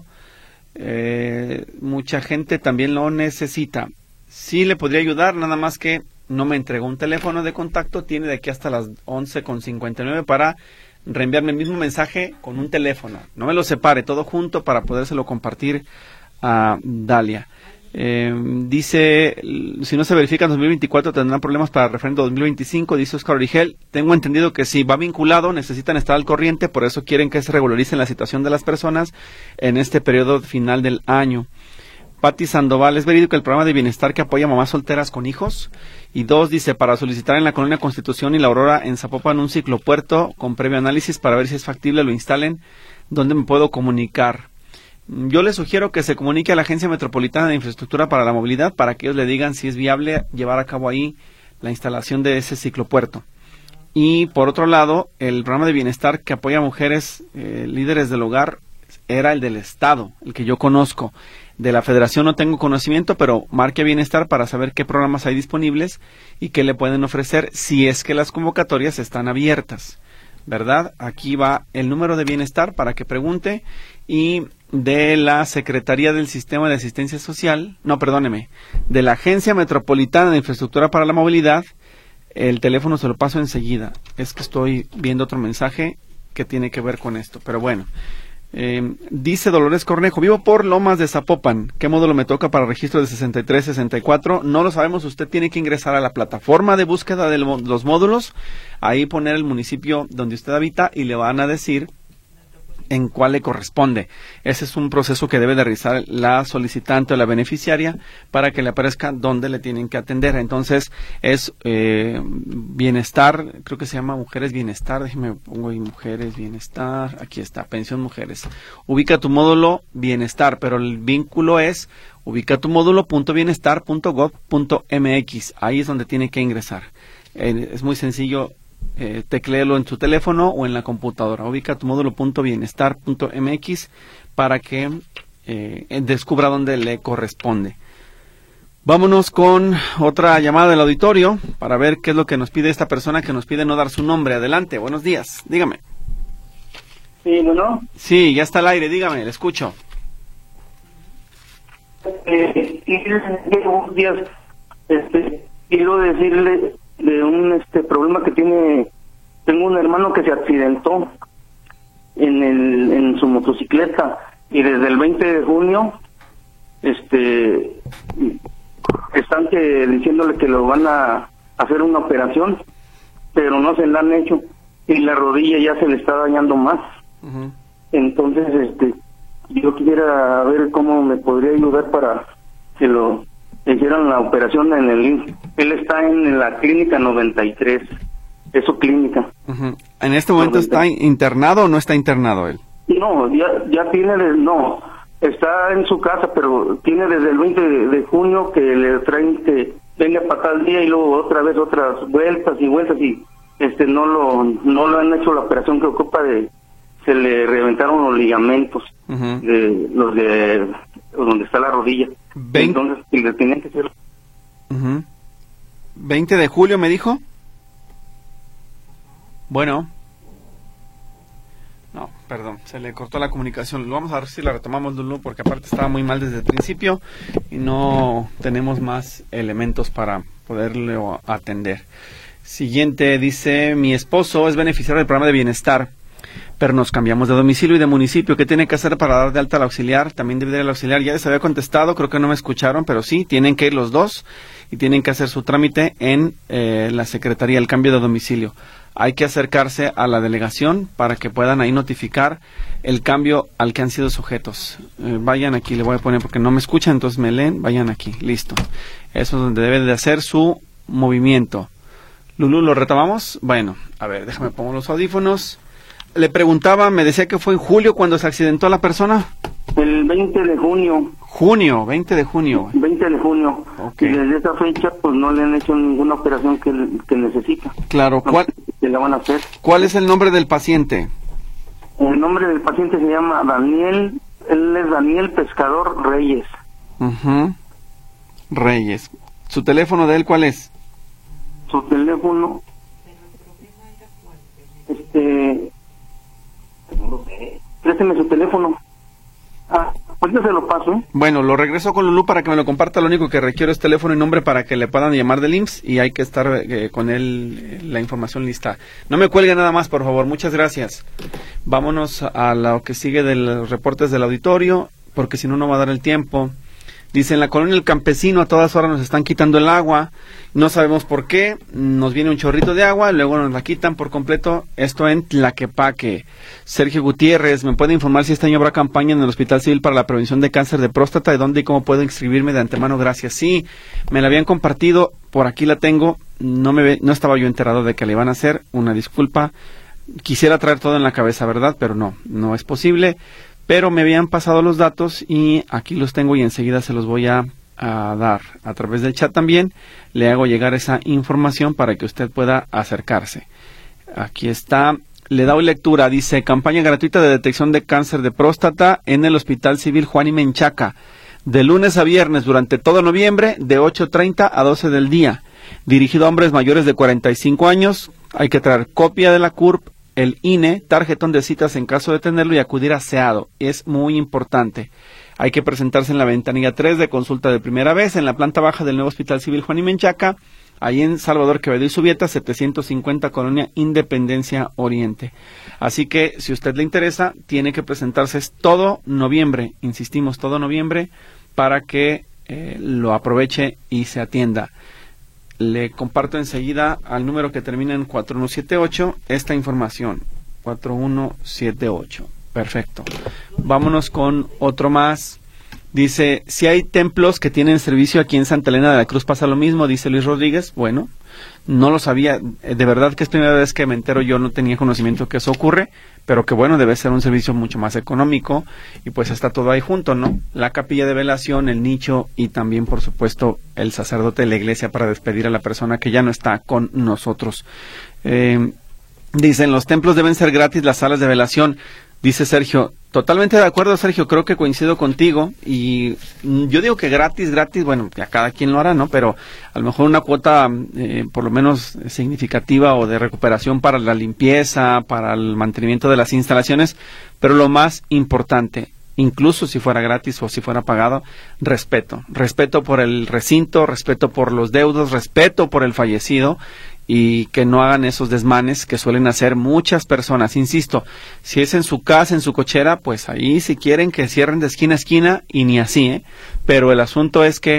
Eh, mucha gente también lo necesita. Sí le podría ayudar, nada más que no me entregó un teléfono de contacto. Tiene de aquí hasta las once con cincuenta y nueve para reenviarme el mismo mensaje con un teléfono. No me lo separe, todo junto para podérselo compartir a Dalia. Eh, dice, si no se verifica en dos mil veinticuatro tendrán problemas para el referendo dos mil veinticinco, dice Oscar Origel. Tengo entendido que si va vinculado necesitan estar al corriente, por eso quieren que se regularice la situación de las personas en este periodo final del año. Pati Sandoval, ¿es verídico el programa de bienestar que apoya a mamás solteras con hijos? Y dos, dice, para solicitar en la Colonia Constitución y La Aurora en Zapopan un ciclopuerto con previo análisis para ver si es factible lo instalen, ¿dónde me puedo comunicar? Yo le sugiero que se comunique a la Agencia Metropolitana de Infraestructura para la Movilidad para que ellos le digan si es viable llevar a cabo ahí la instalación de ese ciclopuerto. Y por otro lado, el programa de bienestar que apoya a mujeres eh, líderes del hogar era el del Estado, el que yo conozco. De la Federación no tengo conocimiento, pero marque bienestar para saber qué programas hay disponibles y qué le pueden ofrecer si es que las convocatorias están abiertas, ¿verdad? Aquí va el número de bienestar para que pregunte. Y de la Secretaría del Sistema de Asistencia Social, no, perdóneme, de la Agencia Metropolitana de Infraestructura para la Movilidad, el teléfono se lo paso enseguida. Es que estoy viendo otro mensaje que tiene que ver con esto, pero bueno. Eh, dice Dolores Cornejo, vivo por Lomas de Zapopan, ¿qué módulo me toca para registro de sesenta y tres sesenta y cuatro? No lo sabemos, usted tiene que ingresar a la plataforma de búsqueda de los módulos, ahí poner el municipio donde usted habita y le van a decir en cuál le corresponde. Ese es un proceso que debe de realizar la solicitante o la beneficiaria para que le aparezca dónde le tienen que atender. Entonces es eh, bienestar, creo que se llama Mujeres Bienestar, déjeme pongo ahí Mujeres Bienestar, aquí está, Pensión Mujeres. Ubica tu módulo Bienestar, pero el vínculo es ubica tu módulo punto bienestar punto gob punto mx, ahí es donde tiene que ingresar. Eh, es muy sencillo. Eh, tecléelo en su teléfono o en la computadora. Ubica tu módulo punto bienestar punto mx para que eh, descubra dónde le corresponde. Vámonos con otra llamada del auditorio para ver qué es lo que nos pide esta persona que nos pide no dar su nombre. Adelante, buenos días, dígame. Sí, ¿no? Sí, ya está al aire, dígame, le escucho. Eh, buenos días. Este, quiero decirle de un este problema que tiene. Tengo un hermano que se accidentó en el en su motocicleta y desde el veinte de junio este están que diciéndole que lo van a hacer una operación, pero no se la han hecho y la rodilla ya se le está dañando más. Uh-huh. Entonces este yo quisiera ver cómo me podría ayudar para que lo le hicieron la operación en el I M S S. Él está en la clínica noventa y tres, es su clínica. Uh-huh. ¿En este momento noventa. está internado o no está internado él? No, ya ya tiene, de, no, está en su casa, pero tiene desde el veinte de, de junio que le traen que venga para tal día y luego otra vez otras vueltas y vueltas y este no lo no lo han hecho la operación que ocupa de, se le reventaron los ligamentos, uh-huh, de los de donde está la rodilla. veinte Entonces le tenían que hacer. Uh-huh. veinte de julio me dijo. Bueno. No, perdón, se le cortó la comunicación. Lo vamos a ver si la retomamos, Lulú, porque aparte estaba muy mal desde el principio y no tenemos más elementos para poderlo atender. Siguiente, dice, mi esposo es beneficiario del programa de bienestar, pero nos cambiamos de domicilio y de municipio. ¿Qué tiene que hacer para dar de alta al auxiliar? También debe ir al auxiliar. Ya les había contestado, creo que no me escucharon, pero sí, tienen que ir los dos y tienen que hacer su trámite en eh, la Secretaría, el cambio de domicilio. Hay que acercarse a la delegación para que puedan ahí notificar el cambio al que han sido sujetos. Eh, vayan aquí, le voy a poner porque no me escuchan, entonces me leen, vayan aquí, listo. Eso es donde debe de hacer su movimiento. Lulú, ¿lo retomamos? Bueno, a ver, déjame pongo los audífonos. Le preguntaba, me decía que fue en julio cuando se accidentó la persona. El veinte de junio. Junio, veinte de junio. veinte de junio. Okay. Y desde esa fecha, pues no le han hecho ninguna operación que, que necesita. Claro, ¿cuál, que le van a hacer. ¿Cuál es el nombre del paciente? El nombre del paciente se llama Daniel, él es Daniel Pescador Reyes. Uh-huh. Reyes. ¿Su teléfono de él cuál es? Su teléfono, este, présteme su teléfono. Ah, ahorita se lo paso, ¿eh? Bueno, lo regreso con Lulú para que me lo comparta. Lo único que requiero es teléfono y nombre para que le puedan llamar del I M S S y hay que estar eh, con él, eh, la información lista. No me cuelgue nada más, por favor. Muchas gracias. Vámonos a lo que sigue de los reportes del auditorio, porque si no, no va a dar el tiempo. Dice, en la colonia El Campesino a todas horas nos están quitando el agua, no sabemos por qué, nos viene un chorrito de agua, luego nos la quitan por completo, esto en Tlaquepaque. Sergio Gutiérrez, ¿me puede informar si este año habrá campaña en el Hospital Civil para la prevención de cáncer de próstata? ¿De dónde y cómo puedo inscribirme? De antemano, gracias. Sí, me la habían compartido, por aquí la tengo, no, me, no estaba yo enterado de que le iban a hacer, una disculpa, quisiera traer todo en la cabeza, ¿verdad? Pero no, no es posible. Pero me habían pasado los datos y aquí los tengo y enseguida se los voy a, a dar a través del chat también. Le hago llegar esa información para que usted pueda acercarse. Aquí está, le doy lectura, dice, campaña gratuita de detección de cáncer de próstata en el Hospital Civil Juan y Menchaca, de lunes a viernes durante todo noviembre, de ocho treinta a doce del día. Dirigido a hombres mayores de cuarenta y cinco años, hay que traer copia de la C U R P, el I N E, tarjetón de citas en caso de tenerlo y acudir a SEADO. Es muy importante. Hay que presentarse en la ventanilla tres de consulta de primera vez, en la planta baja del nuevo Hospital Civil Juan y Menchaca, ahí en Salvador Quevedo y Subieta, setecientos cincuenta, Colonia Independencia Oriente. Así que, si a usted le interesa, tiene que presentarse todo noviembre, insistimos, todo noviembre, para que eh, lo aproveche y se atienda. Le comparto enseguida al número que termina en cuatro uno siete ocho esta información. cuatro uno siete ocho. Perfecto. Vámonos con otro más. Dice, si hay templos que tienen servicio aquí en Santa Elena de la Cruz, pasa lo mismo, dice Luis Rodríguez. Bueno, no lo sabía. De verdad que es primera vez que me entero, yo no tenía conocimiento que eso ocurre, pero que bueno, debe ser un servicio mucho más económico y pues está todo ahí junto, ¿no? La capilla de velación, el nicho y también, por supuesto, el sacerdote de la iglesia para despedir a la persona que ya no está con nosotros. Eh, dicen, los templos deben ser gratis, las salas de velación. Dice Sergio, totalmente de acuerdo, Sergio, creo que coincido contigo y yo digo que gratis, gratis, bueno, ya cada quien lo hará, ¿no? Pero a lo mejor una cuota eh, por lo menos significativa o de recuperación para la limpieza, para el mantenimiento de las instalaciones, pero lo más importante, incluso si fuera gratis o si fuera pagado, respeto, respeto por el recinto, respeto por los deudos, respeto por el fallecido y que no hagan esos desmanes que suelen hacer muchas personas. Insisto, si es en su casa, en su cochera, pues ahí si quieren que cierren de esquina a esquina y ni así, ¿eh? Pero el asunto es que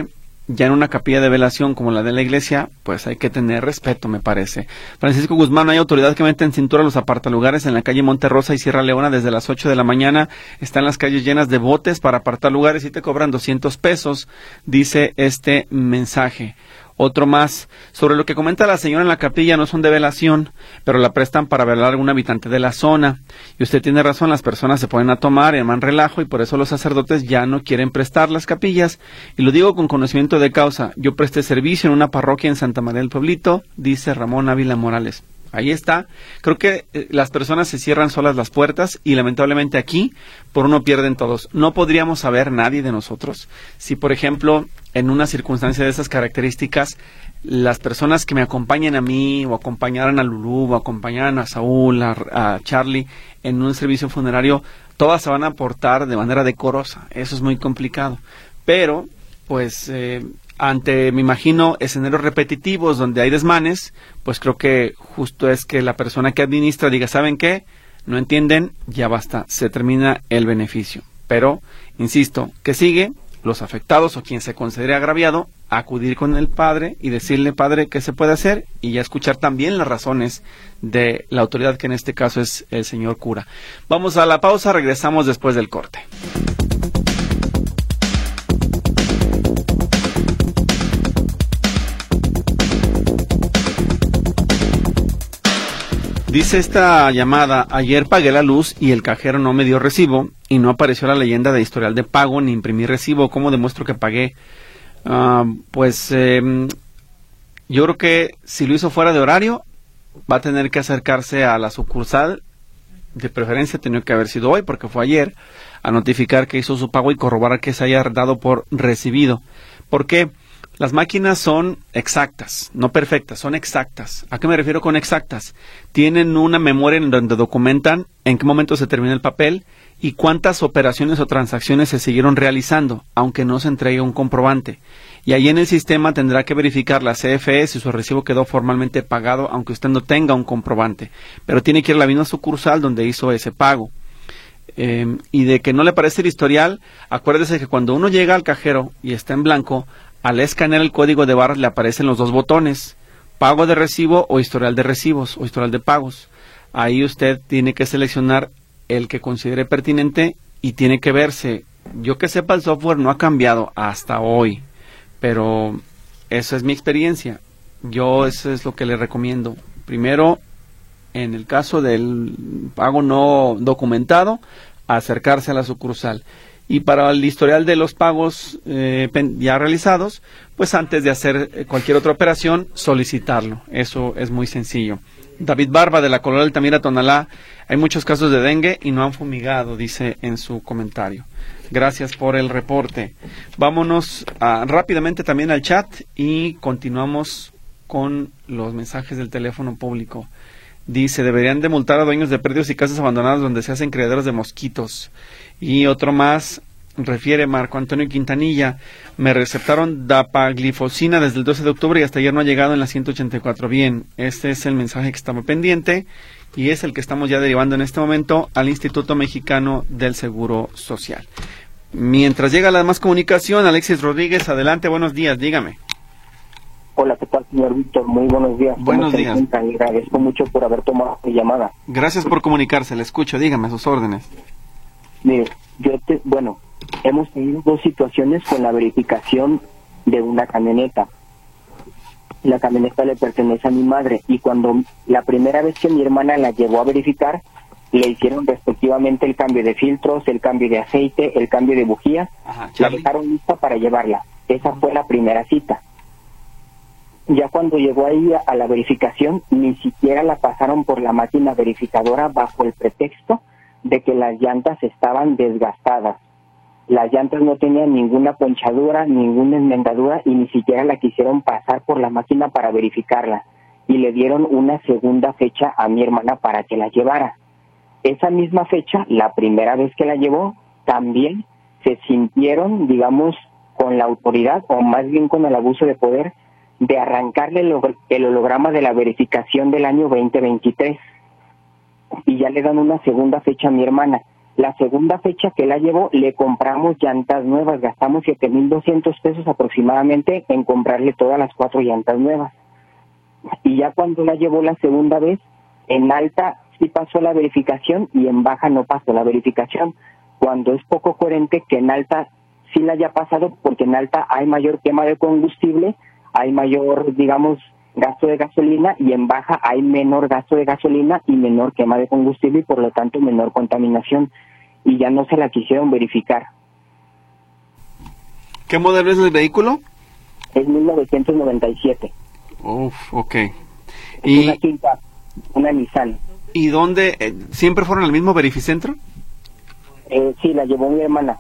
ya en una capilla de velación como la de la iglesia, pues hay que tener respeto, me parece. Francisco Guzmán, hay autoridad que mete en cintura los apartalugares en la calle Monterrosa y Sierra Leona desde las ocho de la mañana. Están las calles llenas de botes para apartar lugares y te cobran doscientos pesos, dice este mensaje. Otro más, sobre lo que comenta la señora en la capilla, no son de velación, pero la prestan para velar a algún habitante de la zona. Y usted tiene razón, las personas se ponen a tomar en man relajo y por eso los sacerdotes ya no quieren prestar las capillas. Y lo digo con conocimiento de causa. Yo presté servicio en una parroquia en Santa María del Pueblito, dice Ramón Ávila Morales. Ahí está. Creo que eh, las personas se cierran solas las puertas y lamentablemente aquí por uno pierden todos. No podríamos saber nadie de nosotros si, por ejemplo, en una circunstancia de esas características, las personas que me acompañan a mí o acompañaran a Lulú o acompañaran a Saúl, a, a Charlie en un servicio funerario, todas se van a portar de manera decorosa. Eso es muy complicado. Pero, pues... Eh, ante, me imagino, escenarios repetitivos donde hay desmanes, pues creo que justo es que la persona que administra diga, ¿saben qué? No entienden, ya basta, se termina el beneficio. Pero, insisto, que sigue, los afectados o quien se considere agraviado, acudir con el padre y decirle, padre, ¿qué se puede hacer? Y ya escuchar también las razones de la autoridad, que en este caso es el señor cura. Vamos a la pausa, regresamos después del corte. Dice esta llamada, ayer pagué la luz y el cajero no me dio recibo y no apareció la leyenda de historial de pago ni imprimí recibo. ¿Cómo demuestro que pagué? Uh, pues eh, yo creo que si lo hizo fuera de horario, va a tener que acercarse a la sucursal, de preferencia tenía que haber sido hoy porque fue ayer, a notificar que hizo su pago y corroborar que se haya dado por recibido. ¿Por qué? Las máquinas son exactas, no perfectas, son exactas. ¿A qué me refiero con exactas? Tienen una memoria en donde documentan en qué momento se termina el papel y cuántas operaciones o transacciones se siguieron realizando, aunque no se entregue un comprobante. Y ahí en el sistema tendrá que verificar la C F E si su recibo quedó formalmente pagado, aunque usted no tenga un comprobante. Pero tiene que ir a la misma sucursal donde hizo ese pago. Eh, y de que no le parece el historial, acuérdese que cuando uno llega al cajero y está en blanco, al escanear el código de barras le aparecen los dos botones, pago de recibo o historial de recibos o historial de pagos. Ahí usted tiene que seleccionar el que considere pertinente y tiene que verse. Yo que sepa, el software no ha cambiado hasta hoy, pero esa es mi experiencia. Yo eso es lo que le recomiendo. Primero, en el caso del pago no documentado, acercarse a la sucursal. Y para el historial de los pagos eh, ya realizados, pues antes de hacer cualquier otra operación, solicitarlo. Eso es muy sencillo. David Barba, de la Colonia Altamira, Tonalá, hay muchos casos de dengue y no han fumigado, dice en su comentario. Gracias por el reporte. Vámonos a, rápidamente también al chat y continuamos con los mensajes del teléfono público. Dice, deberían de multar a dueños de predios y casas abandonadas donde se hacen criaderos de mosquitos. Y otro más, refiere Marco Antonio Quintanilla, me receptaron dapaglifosina desde el doce de octubre y hasta ayer no ha llegado en la ciento ochenta y cuatro. Bien, este es el mensaje que estaba pendiente y es el que estamos ya derivando en este momento al Instituto Mexicano del Seguro Social. Mientras llega la demás comunicación, Alexis Rodríguez, adelante, buenos días, dígame. Hola, ¿qué tal, señor Víctor? Muy buenos días. Buenos días. Le agradezco mucho por haber tomado mi llamada. Gracias por comunicarse, le escucho, dígame sus órdenes. Mire, yo te, bueno, hemos tenido dos situaciones con la verificación de una camioneta. La camioneta le pertenece a mi madre y cuando la primera vez que mi hermana la llevó a verificar, le hicieron respectivamente el cambio de filtros, el cambio de aceite, el cambio de bujías, Ajá, la dejaron lista para llevarla. Esa fue la primera cita. Ya cuando llegó ahí a la verificación, ni siquiera la pasaron por la máquina verificadora bajo el pretexto de que las llantas estaban desgastadas. Las llantas no tenían ninguna ponchadura, ninguna enmendadura y ni siquiera la quisieron pasar por la máquina para verificarla. Y le dieron una segunda fecha a mi hermana para que la llevara. Esa misma fecha, la primera vez que la llevó, también se sintieron, digamos, con la autoridad o más bien con el abuso de poder de arrancarle el, el holograma de la verificación del año veinte veintitrés. Y ya le dan una segunda fecha a mi hermana. La segunda fecha que la llevó, le compramos llantas nuevas, gastamos siete mil doscientos pesos aproximadamente en comprarle todas las cuatro llantas nuevas. Y ya cuando la llevó la segunda vez, en alta sí pasó la verificación y en baja no pasó la verificación, cuando es poco coherente que en alta sí la haya pasado, porque en alta hay mayor quema de combustible, hay mayor, digamos, gasto de gasolina, y en baja hay menor gasto de gasolina y menor quema de combustible y por lo tanto menor contaminación, y ya no se la quisieron verificar. ¿Qué modelo es el vehículo? Es mil novecientos noventa y siete. Uf, ok. Es Y, una quinta, una Nissan. ¿y dónde? Eh, ¿Siempre fueron al mismo verificentro? Eh, sí, la llevó mi hermana.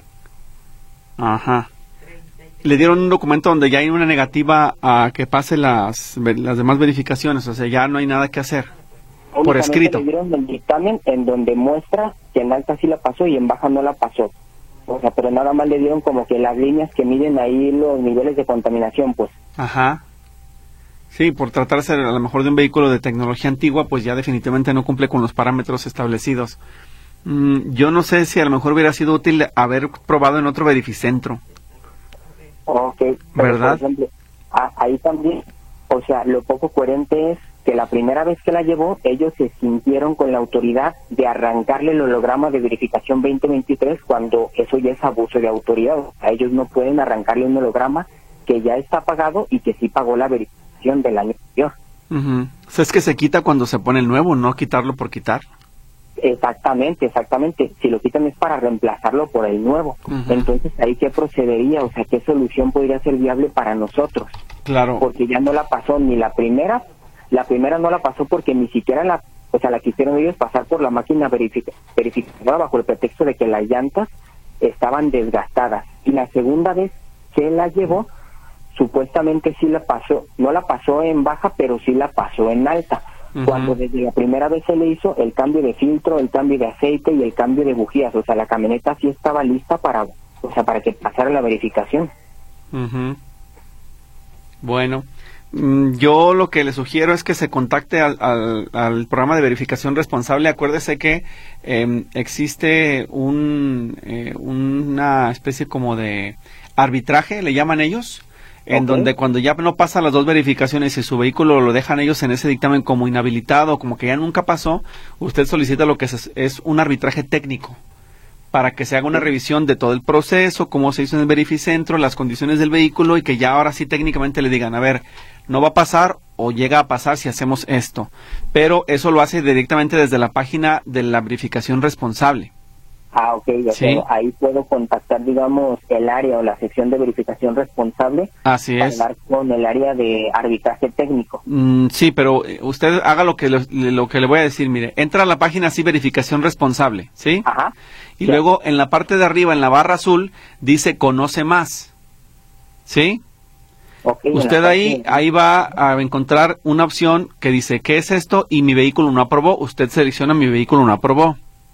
Ajá. Le dieron un documento donde ya hay una negativa a que pase las, las demás verificaciones, o sea, ya no hay nada que hacer. Por Únicamente escrito. le dieron el dictamen en donde muestra que en alta sí la pasó y en baja no la pasó. O sea, pero nada más le dieron como que las líneas que miden ahí los niveles de contaminación, pues. Ajá. Sí, por tratarse a lo mejor de un vehículo de tecnología antigua, pues ya definitivamente no cumple con los parámetros establecidos. Mm, yo no sé si a lo mejor hubiera sido útil haber probado en otro verificentro. Ok, pero, ¿verdad? por ejemplo, a- ahí también, o sea, lo poco coherente es que la primera vez que la llevó, ellos se sintieron con la autoridad de arrancarle el holograma de verificación veinte veintitrés cuando eso ya es abuso de autoridad. A ellos no pueden arrancarle un holograma que ya está pagado y que sí pagó la verificación del año anterior. Uh-huh. O sea, es que se quita cuando se pone el nuevo, no quitarlo por quitar. Exactamente, exactamente. Si lo quitan es para reemplazarlo por el nuevo. Uh-huh. Entonces, ¿ahí qué procedería? O sea, ¿qué solución podría ser viable para nosotros? Claro. Porque ya no la pasó ni la primera, la primera no la pasó porque ni siquiera la, o sea, la quisieron ellos pasar por la máquina verific- verificadora bajo el pretexto de que las llantas estaban desgastadas. Y la segunda vez que la llevó, supuestamente sí la pasó, no la pasó en baja, pero sí la pasó en alta. Uh-huh. Cuando desde la primera vez se le hizo el cambio de filtro, el cambio de aceite y el cambio de bujías, o sea, la camioneta sí estaba lista para, o sea, para que pasara la verificación. Uh-huh. Bueno, yo lo que le sugiero es que se contacte al, al, al programa de verificación responsable. Acuérdese que eh, existe un, eh, una especie como de arbitraje, le llaman ellos, en okay. donde cuando ya no pasa las dos verificaciones y su vehículo lo dejan ellos en ese dictamen como inhabilitado, como que ya nunca pasó, usted solicita lo que es, es un arbitraje técnico, para que se haga una revisión de todo el proceso, cómo se hizo en el verificentro, las condiciones del vehículo, y que ya ahora sí técnicamente le digan, a ver, no va a pasar o llega a pasar si hacemos esto. Pero eso lo hace directamente desde la página de la verificación responsable. Ah, ok, ya ¿Sí? tengo. Ahí puedo contactar, digamos, el área o la sección de verificación responsable. Así para es. hablar con el área de arbitraje técnico. Mm, sí, pero usted haga lo que le, lo que le voy a decir, mire, entra a la página así, verificación responsable, ¿sí? Ajá. Y ya. Luego en la parte de arriba, en la barra azul, dice conoce más, ¿sí? Okay, usted ahí, ahí va a encontrar una opción que dice, ¿qué es esto? Y mi vehículo no aprobó. Usted selecciona mi vehículo no aprobó.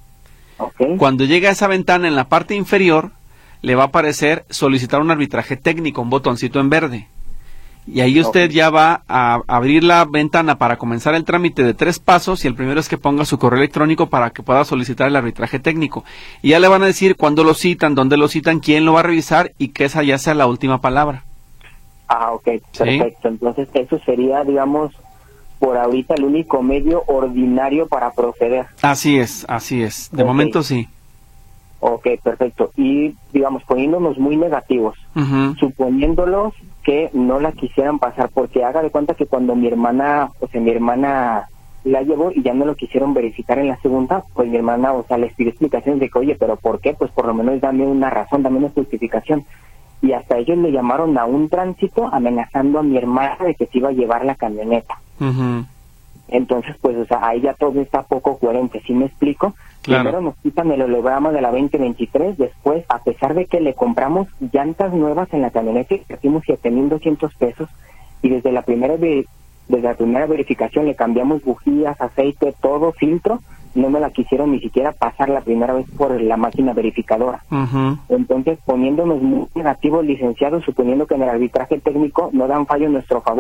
Okay. Cuando llegue a esa ventana en la parte inferior, le va a aparecer solicitar un arbitraje técnico, un botoncito en verde. Y ahí usted okay. ya va a abrir la ventana para comenzar el trámite de tres pasos, y el primero es que ponga su correo electrónico para que pueda solicitar el arbitraje técnico. Y ya le van a decir cuándo lo citan, dónde lo citan, quién lo va a revisar y que esa ya sea la última palabra. Ah, ok, perfecto. ¿Sí? Entonces eso sería, digamos, por ahorita el único medio ordinario para proceder. Así es, así es. De okay. momento sí. Ok, perfecto. Y, digamos, poniéndonos muy negativos, uh-huh. suponiéndolos que no la quisieran pasar, porque haga de cuenta que cuando mi hermana, o sea, mi hermana la llevó y ya no lo quisieron verificar en la segunda, pues mi hermana, o sea, les pidió explicaciones de que, oye, ¿pero por qué? Pues por lo menos dame una razón, dame una justificación. Y hasta ellos le llamaron a un tránsito amenazando a mi hermana de que se iba a llevar la camioneta. Uh-huh. Entonces, pues, o sea, ahí ya todo está poco coherente, ¿sí me explico? Claro. Primero nos quitan el holograma de la veinte veintitrés, después, a pesar de que le compramos llantas nuevas en la camioneta, invertimos siete mil doscientos pesos, y desde la primera ve- desde la primera verificación le cambiamos bujías, aceite, todo, filtro, no me la quisieron ni siquiera pasar la primera vez por la máquina verificadora. Uh-huh. Entonces, poniéndonos muy negativos, licenciados, suponiendo que en el arbitraje técnico no dan fallo en nuestro favor,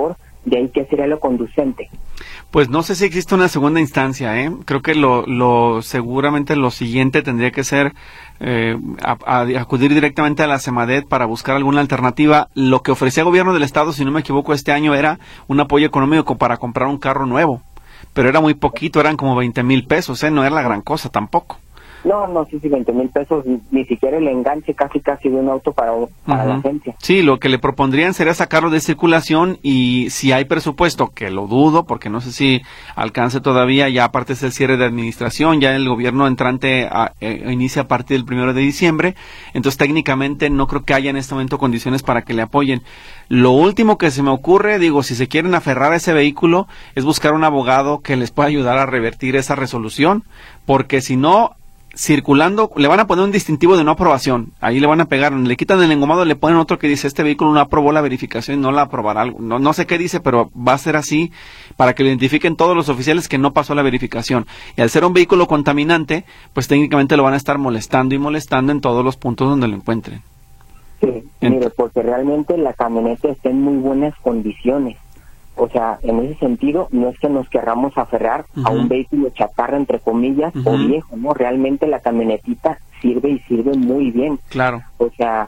De ahí, ¿qué sería lo conducente? Pues no sé si existe una segunda instancia, ¿eh? Creo que lo, lo seguramente lo siguiente tendría que ser eh, a, a, acudir directamente a la Semadet para buscar alguna alternativa. Lo que ofrecía el gobierno del estado, si no me equivoco, este año era un apoyo económico para comprar un carro nuevo, pero era muy poquito, eran como veinte mil pesos, ¿eh? No era la gran cosa tampoco. No, no, sí, sí, veinte mil pesos, ni siquiera el enganche casi casi de un auto para, para uh-huh. la agencia. Sí, lo que le propondrían sería sacarlo de circulación y si hay presupuesto, que lo dudo, porque no sé si alcance todavía, ya aparte es el cierre de administración, ya el gobierno entrante a, eh, inicia a partir del primero de diciembre, entonces técnicamente no creo que haya en este momento condiciones para que le apoyen. Lo último que se me ocurre, digo, si se quieren aferrar a ese vehículo, es buscar un abogado que les pueda ayudar a revertir esa resolución, porque si no, circulando, le van a poner un distintivo de no aprobación, ahí le van a pegar, le quitan el engomado, le ponen otro que dice, este vehículo no aprobó la verificación, no la aprobará, no, no sé qué dice, pero va a ser así, para que lo identifiquen todos los oficiales que no pasó la verificación, y al ser un vehículo contaminante, pues técnicamente lo van a estar molestando y molestando en todos los puntos donde lo encuentren. Sí, mire, porque realmente la camioneta está en muy buenas condiciones. O sea, en ese sentido, no es que nos querramos aferrar uh-huh. a un vehículo chatarra, entre comillas, uh-huh. o viejo, ¿no? Realmente la camionetita sirve y sirve muy bien. Claro. O sea,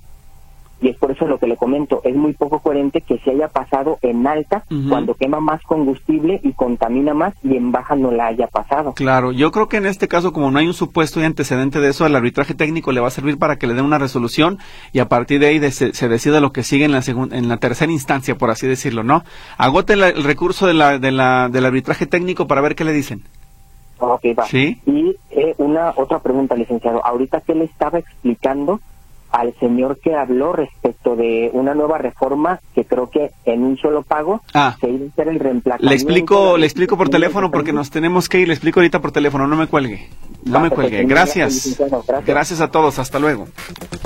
y es por eso lo que le comento, es muy poco coherente que se haya pasado en alta uh-huh. cuando quema más combustible y contamina más y en baja no la haya pasado. Claro, yo creo que en este caso, como no hay un supuesto y antecedente de eso, el arbitraje técnico le va a servir para que le den una resolución y a partir de ahí de se, se decida lo que sigue en la segunda, en la tercera instancia, por así decirlo, ¿no? Agote la, el recurso de la, de la, del arbitraje técnico para ver qué le dicen. Ok, va. ¿Sí? Y eh, una otra pregunta, licenciado. Ahorita, ¿qué le estaba explicando al señor que habló respecto de una nueva reforma que creo que en un solo pago ah, se iba a hacer el reemplazamiento? Le explico, le explico por teléfono porque nos tenemos que ir, le explico ahorita por teléfono, no me cuelgue, no me cuelgue. Gracias. Gracias a todos, hasta luego.